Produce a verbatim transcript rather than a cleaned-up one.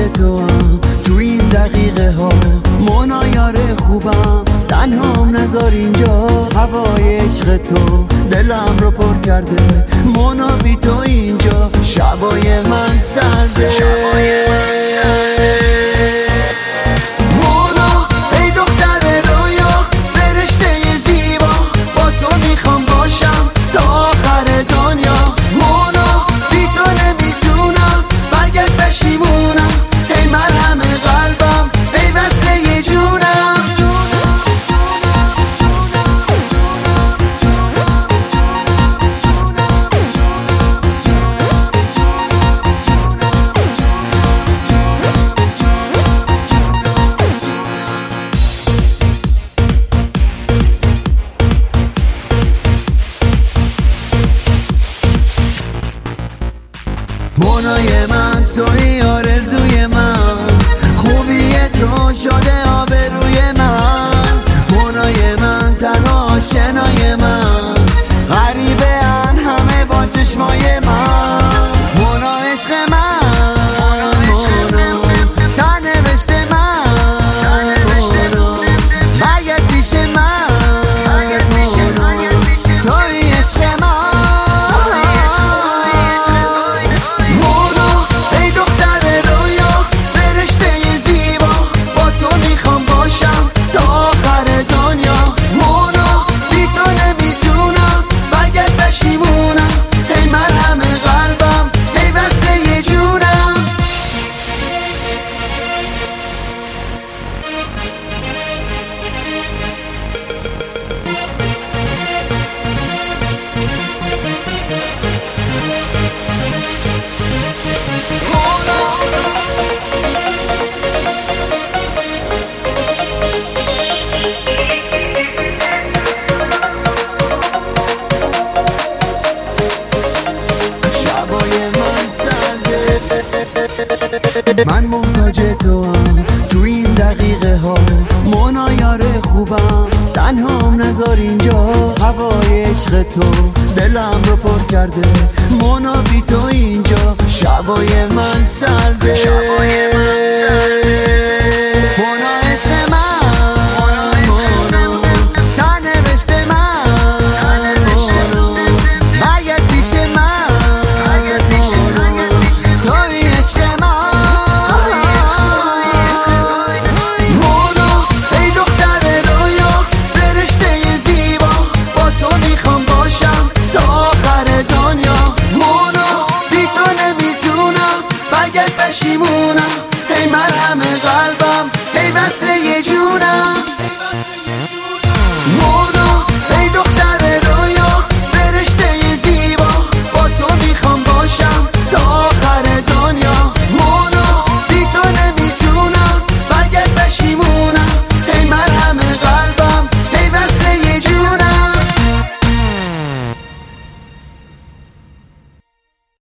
تو هم تو این دقیقه ها. مونا یار خوبم تنهام نذار اینجا. هوای عشق تو دلم رو پر کرده. مونا بی تو اینجا شبای من سرده. مونا ای دختر رویا فرشته زیبا، با تو میخوام باشم تا آخر دنیا. مونا بی تو نمیتونم برگرد پشیمونم. ای مرهم قلبم ای وصله جونم. مونای من توی آرزوی من، خوبی تو شده آبروی من. مونای من تنها آشنای من، غریبه ان همه با چشمای من. مونا عشق من، مونا سرنوشت من، مونا برگرد پیش من، مونا توی عشق من. من محتاج تو هم تو این دقیقه ها. مونا یار خوبم تنهام نذار اینجا. هوای عشق تو دلم رو پر کرده. مونا بی تو اینجا شبای من سرده.